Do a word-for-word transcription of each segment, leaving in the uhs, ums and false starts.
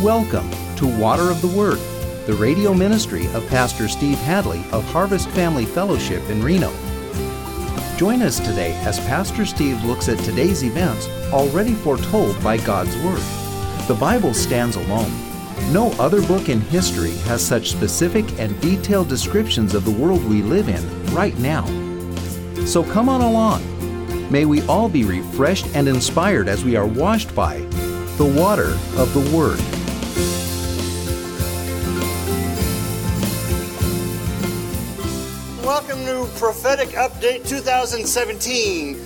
Welcome to Water of the Word, the radio ministry of Pastor Steve Hadley of Harvest Family Fellowship in Reno. Join us today as Pastor Steve looks at today's events already foretold by God's Word. The Bible stands alone. No other book in history has such specific and detailed descriptions of the world we live in right now. So come on along. May we all be refreshed and inspired as we are washed by the water of the Word. Welcome to Prophetic Update two thousand seventeen.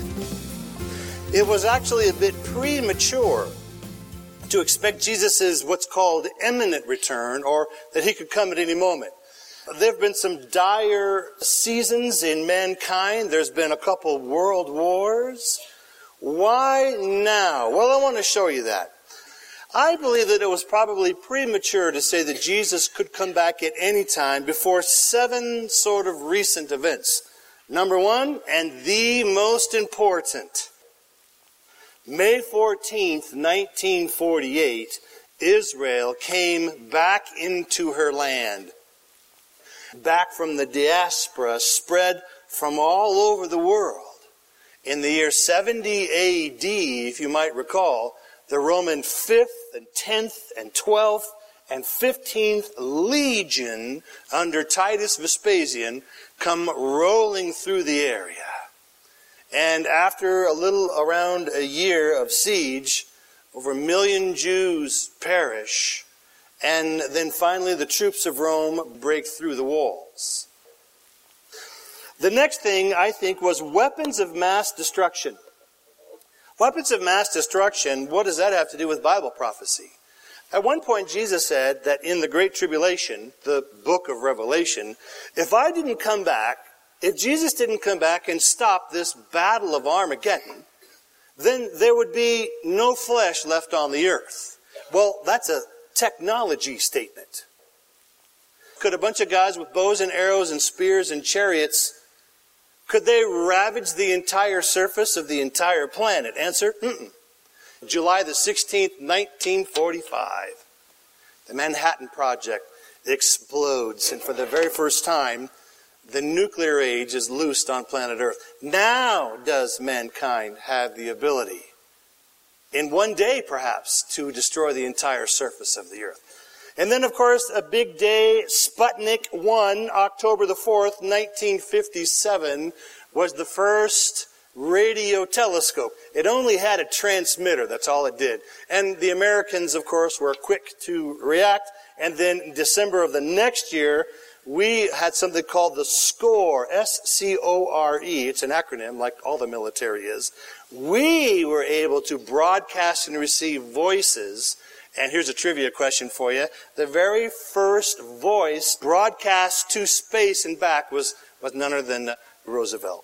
It was actually a bit premature to expect Jesus' what's called imminent return, or that he could come at any moment. There have been some dire seasons in mankind. There's been a couple world wars. Why now? Well, I want to show you that. I believe that it was probably premature to say that Jesus could come back at any time before seven sort of recent events. Number one, and the most important, May fourteenth, nineteen forty-eight, Israel came back into her land. Back from the diaspora, spread from all over the world. In the year seventy A D, if you might recall, the Roman fifth and tenth and twelfth and fifteenth Legion under Titus Vespasian come rolling through the area. And after a little around a year of siege, over a million Jews perish. And then finally the troops of Rome break through the walls. The next thing, I think, was weapons of mass destruction. Weapons of mass destruction, what does that have to do with Bible prophecy? At one point, Jesus said that in the Great Tribulation, the book of Revelation, if I didn't come back, if Jesus didn't come back and stop this battle of Armageddon, then there would be no flesh left on the earth. Well, that's a technology statement. Could a bunch of guys with bows and arrows and spears and chariots, could they ravage the entire surface of the entire planet? Answer, mm-mm. July the sixteenth, nineteen forty-five. The Manhattan Project explodes, and for the very first time, the nuclear age is loosed on planet Earth. Now does mankind have the ability, in one day perhaps, to destroy the entire surface of the Earth. And then, of course, a big day, Sputnik one, October the fourth, nineteen fifty-seven, was the first radio telescope. It only had a transmitter, that's all it did. And the Americans, of course, were quick to react. And then in December of the next year, we had something called the SCORE, S C O R E. It's an acronym like all the military is. We were able to broadcast and receive voices. And here's a trivia question for you. The very first voice broadcast to space and back was, was none other than Roosevelt.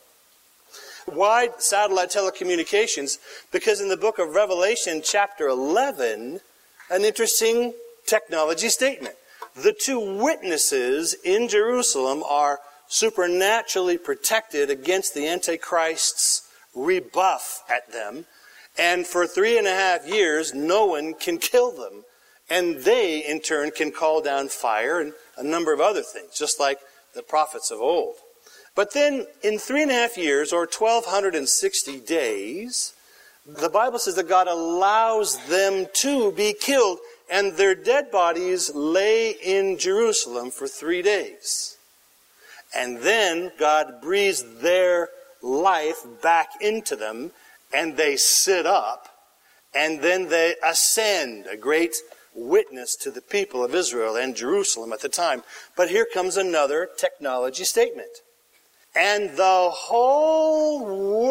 Why satellite telecommunications? Because in the book of Revelation, chapter eleven, an interesting technology statement. The two witnesses in Jerusalem are supernaturally protected against the Antichrist's rebuff at them. And for three and a half years, no one can kill them. And they, in turn, can call down fire and a number of other things, just like the prophets of old. But then, in three and a half years, or twelve sixty days, the Bible says that God allows them to be killed, and their dead bodies lay in Jerusalem for three days. And then God breathes their life back into them, and they sit up, and then they ascend, a great witness to the people of Israel and Jerusalem at the time. But here comes another technology statement. And the whole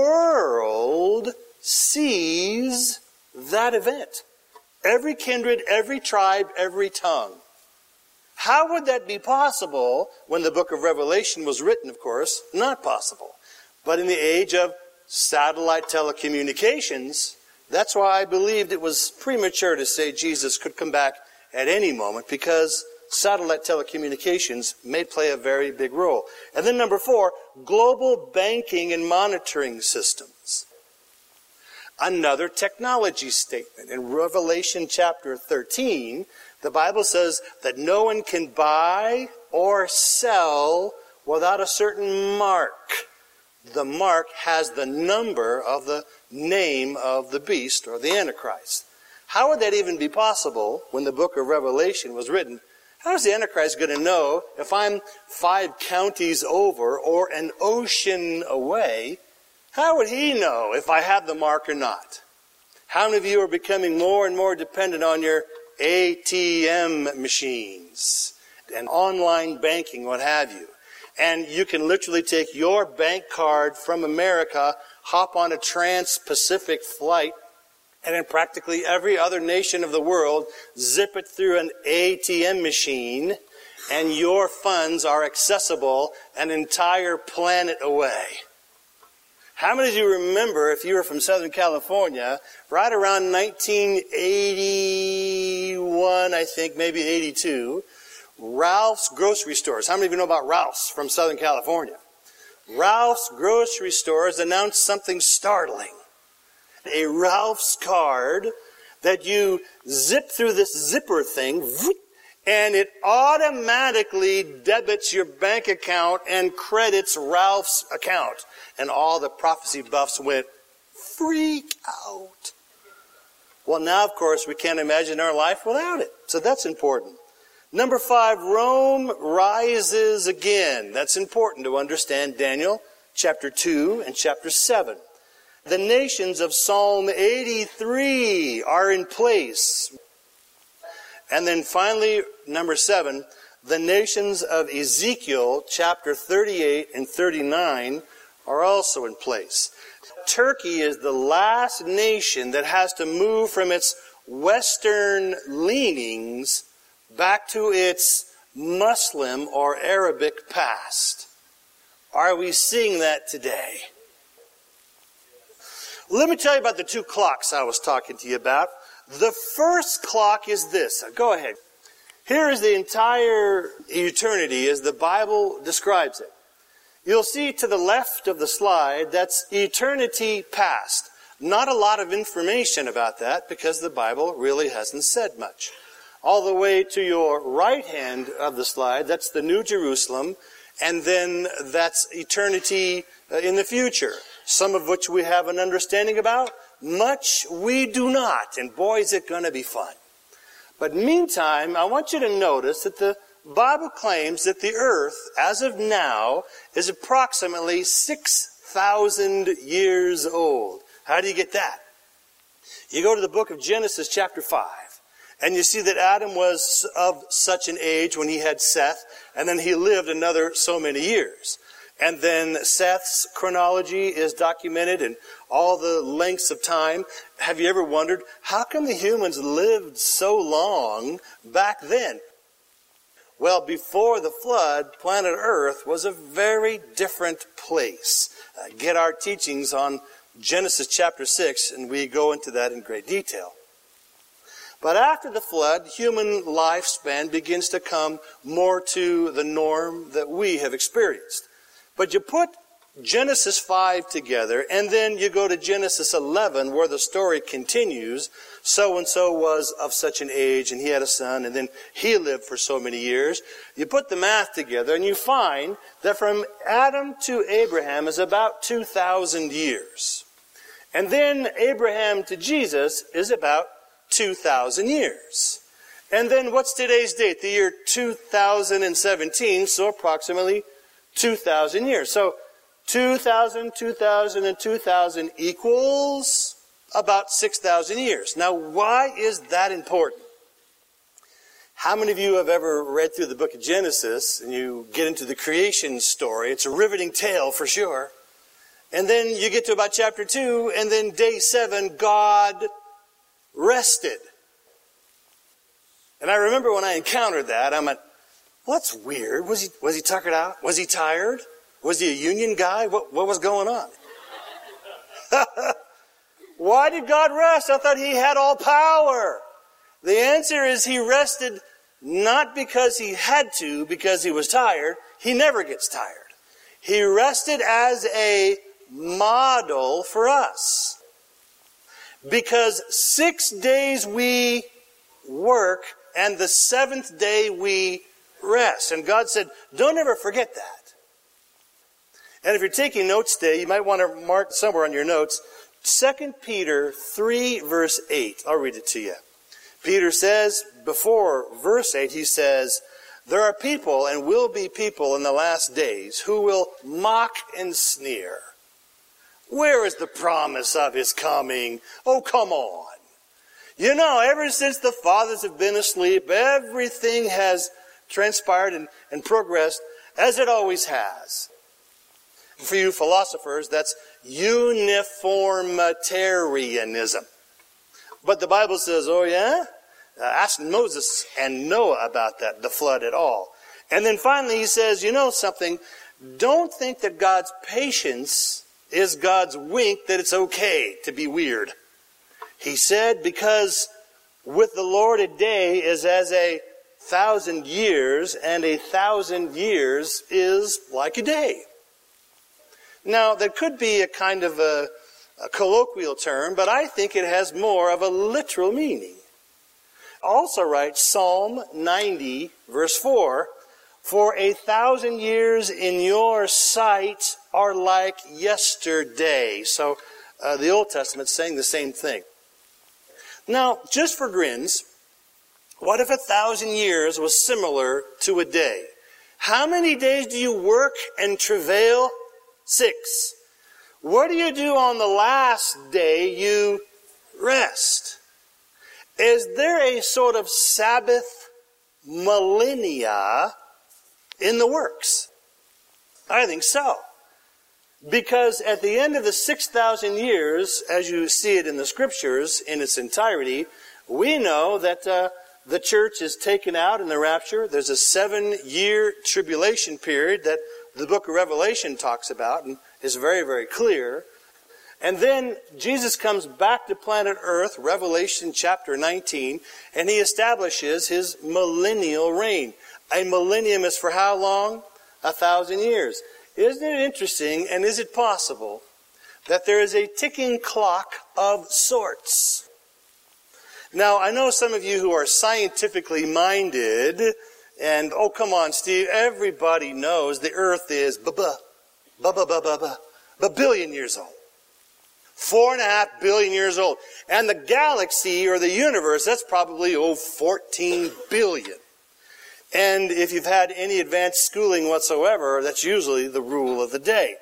world sees that event. Every kindred, every tribe, every tongue. How would that be possible when the book of Revelation was written, of course? Not possible. But in the age of satellite telecommunications, that's why I believed it was premature to say Jesus could come back at any moment, because satellite telecommunications may play a very big role. And then number four, global banking and monitoring systems. Another technology statement. In Revelation chapter thirteen, The Bible says that no one can buy or sell without a certain mark. The mark has the number of the name of the beast or the Antichrist. How would that even be possible when the book of Revelation was written? How is the Antichrist going to know if I'm five counties over or an ocean away? How would he know if I have the mark or not? How many of you are becoming more and more dependent on your A T M machines and online banking, what have you? And you can literally take your bank card from America, hop on a trans-Pacific flight, and in practically every other nation of the world, zip it through an A T M machine, and your funds are accessible an entire planet away. How many of you remember, if you were from Southern California, right around nineteen eighty-one, I think, maybe eighty-two, Ralph's grocery stores. How many of you know about Ralph's from Southern California? Ralph's grocery stores announced something startling. A Ralph's card that you zip through this zipper thing, and it automatically debits your bank account and credits Ralph's account. And all the prophecy buffs went, freak out. Well, now, of course, we can't imagine our life without it. So that's important. Number five, Rome rises again. That's important to understand Daniel chapter two and chapter seven. The nations of Psalm eighty-three are in place. And then finally, number seven, the nations of Ezekiel chapter thirty-eight and thirty-nine are also in place. Turkey is the last nation that has to move from its Western leanings back to its Muslim or Arabic past. Are we seeing that today? Let me tell you about the two clocks I was talking to you about. The first clock is this. Go ahead. Here is the entire eternity as the Bible describes it. You'll see to the left of the slide, that's eternity past. Not a lot of information about that because the Bible really hasn't said much. All the way to your right hand of the slide, that's the New Jerusalem, and then that's eternity in the future. Some of which we have an understanding about, much we do not, and boy is it going to be fun. But meantime, I want you to notice that the Bible claims that the earth, as of now, is approximately six thousand years old. How do you get that? You go to the book of Genesis chapter five, and you see that Adam was of such an age when he had Seth, and then he lived another so many years. And then Seth's chronology is documented in all the lengths of time. Have you ever wondered, how come the humans lived so long back then? Well, before the flood, planet Earth was a very different place. Uh, get our teachings on Genesis chapter six, and we go into that in great detail. But after the flood, human lifespan begins to come more to the norm that we have experienced. But you put Genesis five together, and then you go to Genesis eleven, where the story continues. So-and-so was of such an age, and he had a son, and then he lived for so many years. You put the math together, and you find that from Adam to Abraham is about two thousand years. And then Abraham to Jesus is about two thousand years. And then what's today's date? The year two thousand seventeen, so approximately two thousand years. So two thousand, two thousand, and two thousand equals about six thousand years. Now, why is that important? How many of you have ever read through the book of Genesis and you get into the creation story? It's a riveting tale for sure. And then you get to about chapter two, and then day seven, God rested. And I remember when I encountered that, I went, well, that's weird. Was he, was he tuckered out? Was he tired? Was he a union guy? What, what was going on? Why did God rest? I thought he had all power. The answer is he rested not because he had to, because he was tired. He never gets tired. He rested as a model for us. Because six days we work and the seventh day we rest. And God said, don't ever forget that. And if you're taking notes today, you might want to mark somewhere on your notes, Second Peter three, verse eight. I'll read it to you. Peter says, before verse eight, he says, there are people and will be people in the last days who will mock and sneer. Where is the promise of his coming? Oh, come on. You know, ever since the fathers have been asleep, everything has transpired and, and progressed as it always has. For you philosophers, that's uniformitarianism. But the Bible says, oh yeah? Uh, ask Moses and Noah about that, the flood at all. And then finally he says, you know something, don't think that God's patience is God's wink that it's okay to be weird. He said, because with the Lord a day is as a thousand years, and a thousand years is like a day. Now, that could be a kind of a, a colloquial term, but I think it has more of a literal meaning. Also writes Psalm ninety, verse four, for a thousand years in your sight are like yesterday. So uh, the Old Testament's saying the same thing. Now, just for grins, what if a thousand years was similar to a day? How many days do you work and travail? Six. What do you do on the last day you rest? Is there a sort of Sabbath millennia in the works? I think so. Because at the end of the six thousand years, as you see it in the Scriptures in its entirety, we know that uh, the church is taken out in the rapture. There's a seven-year tribulation period that the book of Revelation talks about and is very, very clear. And then Jesus comes back to planet Earth, Revelation chapter nineteen, and he establishes his millennial reign. A millennium is for how long? A thousand years. Isn't it interesting, and is it possible, that there is a ticking clock of sorts? Now, I know some of you who are scientifically minded, and, oh, come on, Steve, everybody knows the earth is ba-ba, ba-ba-ba-ba-ba, a billion years old. Four and a half billion years old. And the galaxy, or the universe, that's probably, oh, fourteen billion. And if you've had any advanced schooling whatsoever, that's usually the rule of the day.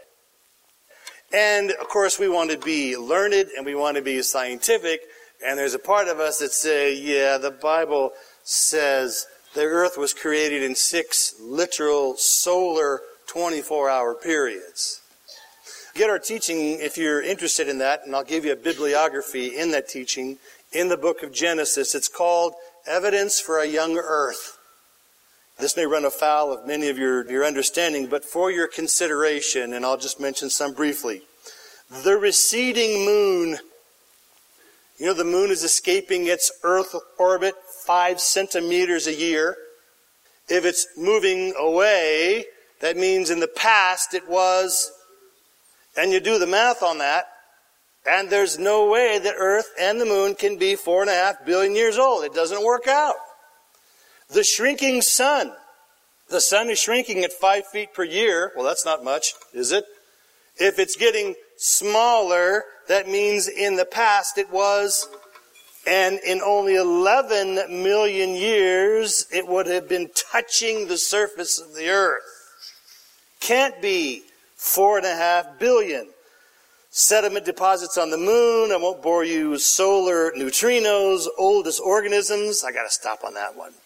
And, of course, we want to be learned and we want to be scientific. And there's a part of us that say, yeah, the Bible says the earth was created in six literal solar twenty-four hour periods. Get our teaching if you're interested in that, and I'll give you a bibliography in that teaching in the book of Genesis. It's called Evidence for a Young Earth. This may run afoul of many of your, your understanding, but for your consideration, and I'll just mention some briefly. The receding moon. You know, the moon is escaping its Earth orbit five centimeters a year. If it's moving away, that means in the past it was, and you do the math on that, and there's no way that Earth and the moon can be four and a half billion years old. It doesn't work out. The shrinking sun. The sun is shrinking at five feet per year. Well, that's not much, is it? If it's getting smaller, that means in the past it was, and in only eleven million years, it would have been touching the surface of the earth. Can't be four and a half billion. Sediment deposits on the moon. I won't bore you with solar neutrinos, oldest organisms. I got to stop on that one.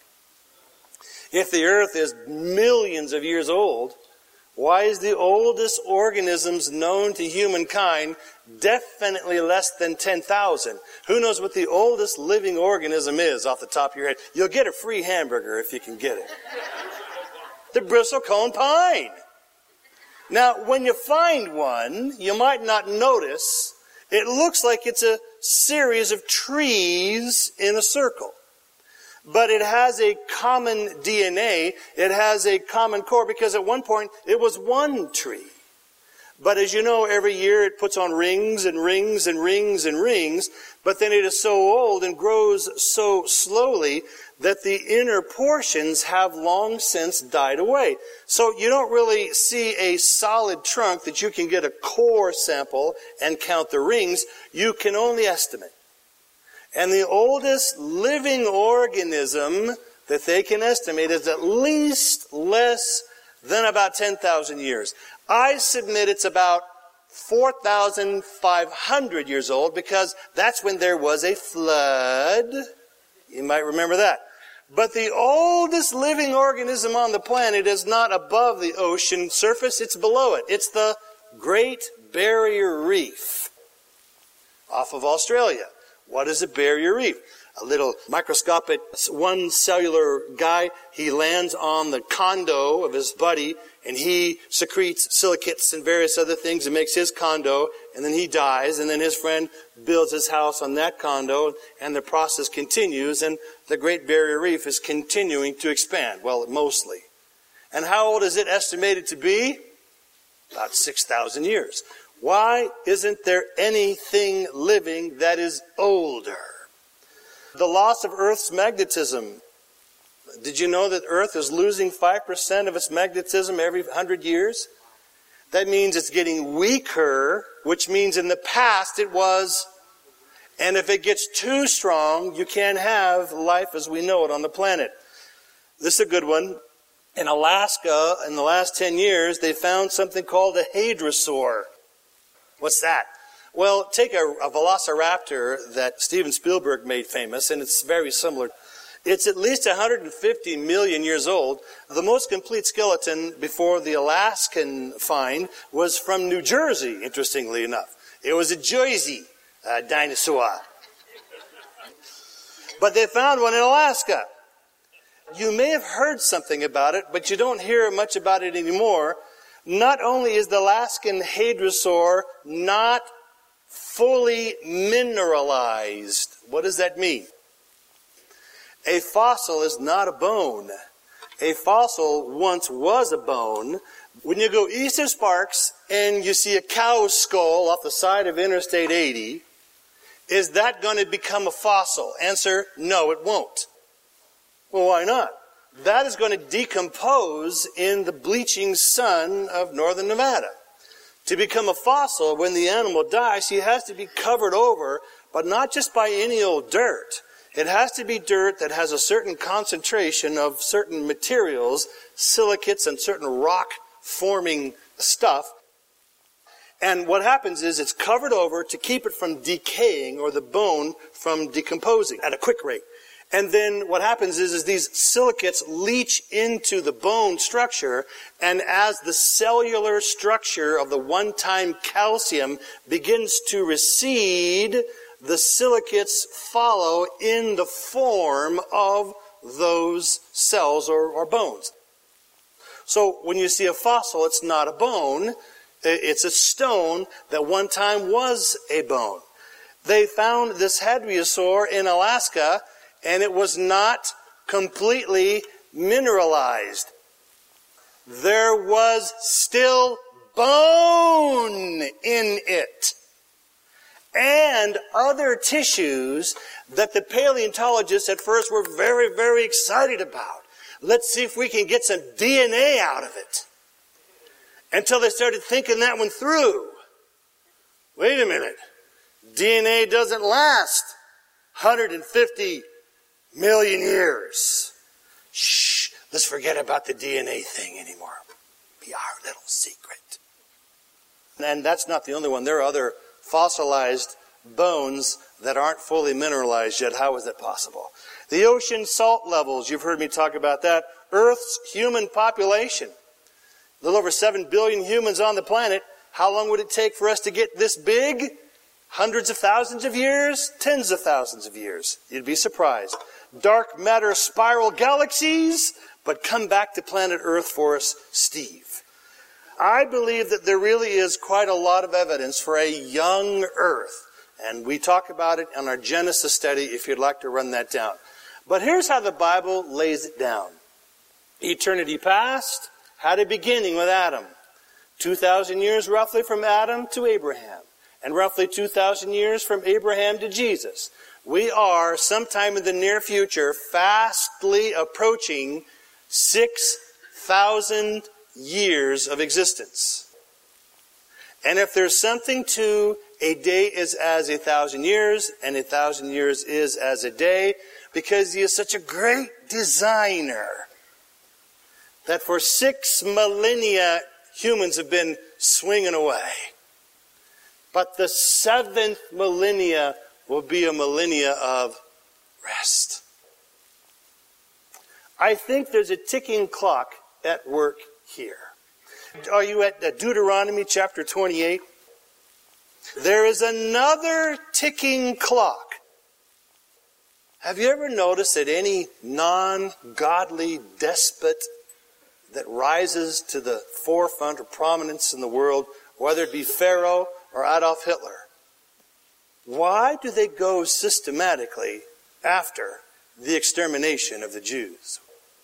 If the earth is millions of years old, why is the oldest organisms known to humankind definitely less than ten thousand? Who knows what the oldest living organism is off the top of your head? You'll get a free hamburger if you can get it. The bristlecone pine. Now, when you find one, you might not notice, it looks like it's a series of trees in a circle. But it has a common D N A. It has a common core because at one point it was one tree. But as you know, every year it puts on rings and rings and rings and rings. But then it is so old and grows so slowly that the inner portions have long since died away. So you don't really see a solid trunk that you can get a core sample and count the rings. You can only estimate. And the oldest living organism that they can estimate is at least less than about ten thousand years. I submit it's about four thousand five hundred years old, because that's when there was a flood. You might remember that. But the oldest living organism on the planet is not above the ocean surface, it's below it. It's the Great Barrier Reef off of Australia. What is a barrier reef? A little microscopic one cellular guy. He lands on the condo of his buddy, and he secretes silicates and various other things and makes his condo, and then he dies, and then his friend builds his house on that condo, and the process continues, and the Great Barrier Reef is continuing to expand. Well, mostly. And how old is it estimated to be? About six thousand years. Why isn't there anything living that is older? The loss of Earth's magnetism. Did you know that Earth is losing five percent of its magnetism every one hundred years? That means it's getting weaker, which means in the past it was. And if it gets too strong, you can't have life as we know it on the planet. This is a good one. In Alaska, in the last ten years, they found something called a hadrosaur. What's that? Well, take a, a velociraptor that Steven Spielberg made famous, and it's very similar. It's at least one hundred fifty million years old. The most complete skeleton before the Alaskan find was from New Jersey, interestingly enough. It was a Jersey uh, dinosaur. But they found one in Alaska. You may have heard something about it, but you don't hear much about it anymore. Not only is the Alaskan hadrosaur not fully mineralized. What does that mean? A fossil is not a bone. A fossil once was a bone. When you go east of Sparks and you see a cow skull off the side of Interstate eighty, is that going to become a fossil? Answer, no, it won't. Well, why not? That is going to decompose in the bleaching sun of northern Nevada. To become a fossil, when the animal dies, he has to be covered over, but not just by any old dirt. It has to be dirt that has a certain concentration of certain materials, silicates and certain rock-forming stuff. And what happens is it's covered over to keep it from decaying or the bone from decomposing at a quick rate. And then what happens is, is these silicates leach into the bone structure, and as the cellular structure of the one-time calcium begins to recede, the silicates follow in the form of those cells or, or bones. So when you see a fossil, it's not a bone. It's a stone that one time was a bone. They found this hadrosaur in Alaska, and it was not completely mineralized. There was still bone in it. And other tissues that the paleontologists at first were very, very excited about. Let's see if we can get some D N A out of it. Until they started thinking that one through. Wait a minute. D N A doesn't last one hundred fifty million years. Shh, let's forget about the D N A thing anymore. Be our little secret. And that's not the only one. There are other fossilized bones that aren't fully mineralized yet. How is that possible? The ocean salt levels, you've heard me talk about that. Earth's human population. A little over seven billion humans on the planet. How long would it take for us to get this big? Hundreds of thousands of years? Tens of thousands of years. You'd be surprised. Dark matter spiral galaxies, but come back to planet Earth for us, Steve. I believe that there really is quite a lot of evidence for a young Earth. And we talk about it in our Genesis study if you'd like to run that down. But here's how the Bible lays it down. Eternity past had a beginning with Adam. two thousand years roughly from Adam to Abraham. And roughly two thousand years from Abraham to Jesus. we are, sometime in the near future, fastly approaching six thousand years of existence. And if there's something to a day is as a thousand years, and a thousand years is as a day, because he is such a great designer that for six millennia humans have been swinging away. But the seventh millennia will be a millennia of rest. I think there's a ticking clock at work here. Are you at Deuteronomy chapter twenty-eight? There is another ticking clock. Have you ever noticed that any non-godly despot that rises to the forefront or prominence in the world, whether it be Pharaoh or Adolf Hitler, why do they go systematically after the extermination of the Jews?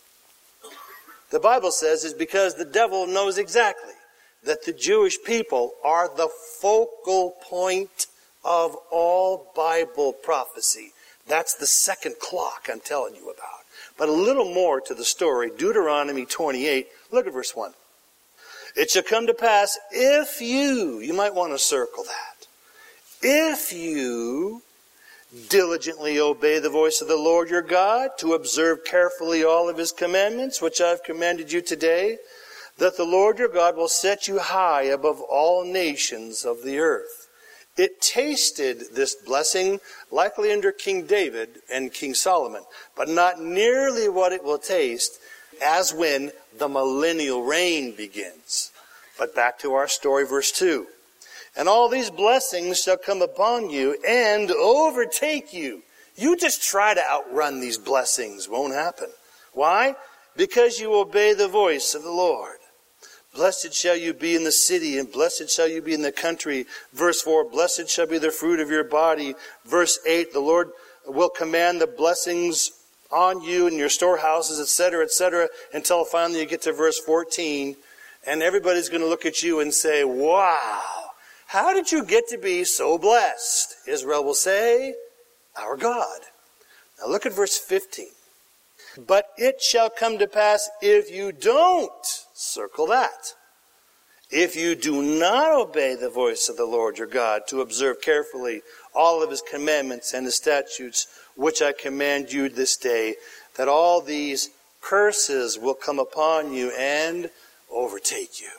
The Bible says it's because the devil knows exactly that the Jewish people are the focal point of all Bible prophecy. That's the second clock I'm telling you about. But a little more to the story, Deuteronomy twenty-eight, look at verse one. It shall come to pass if you, you might want to circle that, if you diligently obey the voice of the Lord your God, to observe carefully all of his commandments, which I've commanded you today, that the Lord your God will set you high above all nations of the earth. It tasted this blessing likely under King David and King Solomon, but not nearly what it will taste as when the millennial reign begins. But back to our story, verse two. And all these blessings shall come upon you and overtake you. You just try to outrun these blessings. Won't happen. Why? Because you obey the voice of the Lord. Blessed shall you be in the city, and blessed shall you be in the country. Verse four, blessed shall be the fruit of your body. Verse eight, the Lord will command the blessings on you and your storehouses, et cetera, et cetera, until finally you get to verse fourteen, and everybody's going to look at you and say, wow, how did you get to be so blessed? Israel will say, our God. Now look at verse fifteen. But it shall come to pass if you don't, circle that, if you do not obey the voice of the Lord your God to observe carefully all of his commandments and his statutes, which I command you this day, that all these curses will come upon you and overtake you.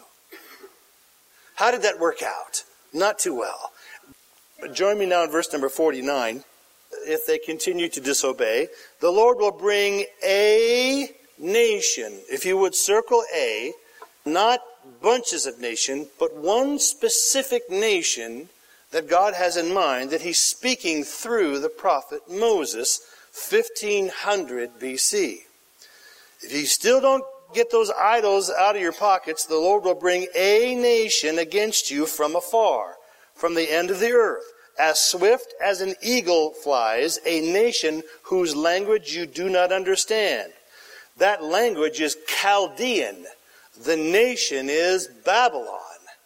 How did that work out? Not too well. Join me now in verse number forty-nine. If they continue to disobey, the Lord will bring a nation. If you would circle A, not bunches of nations, but one specific nation that God has in mind, that he's speaking through the prophet Moses, fifteen hundred B C. If you still don't get those idols out of your pockets, the Lord will bring a nation against you from afar, from the end of the earth. As swift as an eagle flies, a nation whose language you do not understand. That language is Chaldean. The nation is Babylon.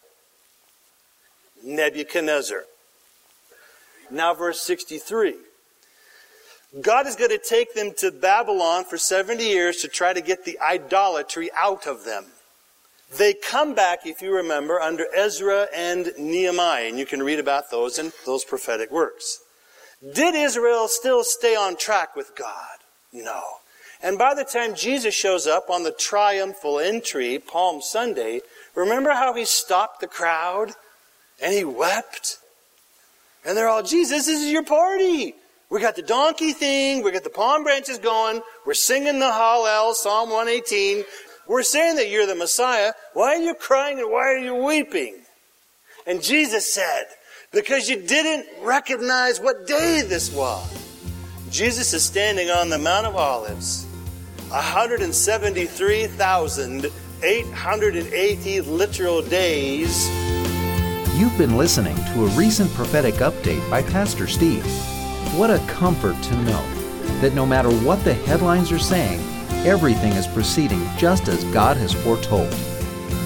Nebuchadnezzar. Now verse sixty-three. God is going to take them to Babylon for seventy years to try to get the idolatry out of them. They come back, if you remember, under Ezra and Nehemiah, and you can read about those in those prophetic works. Did Israel still stay on track with God? No. And by the time Jesus shows up on the triumphal entry, Palm Sunday, remember how he stopped the crowd and he wept? And they're all, Jesus, this is your party. We got the donkey thing, we got the palm branches going, we're singing the Hallel, Psalm one eighteen. We're saying that you're the Messiah. Why are you crying and why are you weeping? And Jesus said, because you didn't recognize what day this was. Jesus is standing on the Mount of Olives, one hundred seventy-three thousand eight hundred eighty literal days. You've been listening to a recent prophetic update by Pastor Steve. What a comfort to know that no matter what the headlines are saying, everything is proceeding just as God has foretold.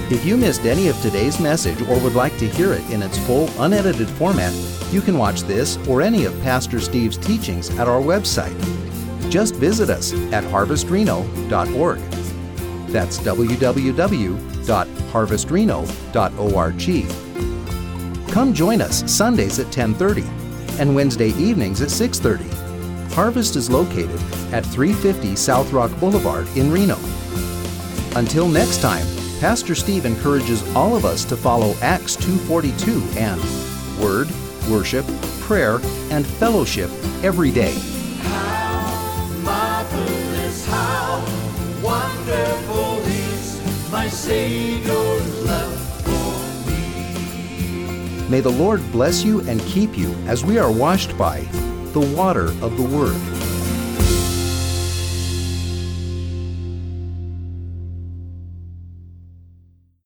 If you missed any of today's message or would like to hear it in its full, unedited format, you can watch this or any of Pastor Steve's teachings at our website. Just visit us at harvest reno dot org. That's w w w dot harvest reno dot org. Come join us Sundays at ten thirty and Wednesday evenings at six thirty. Harvest is located at three fifty South Rock Boulevard in Reno. Until next time, Pastor Steve encourages all of us to follow Acts two forty-two and Word, Worship, Prayer, and Fellowship every day. How marvelous, how wonderful is my Savior's love for me. May the Lord bless you and keep you as we are washed by the water of the Word.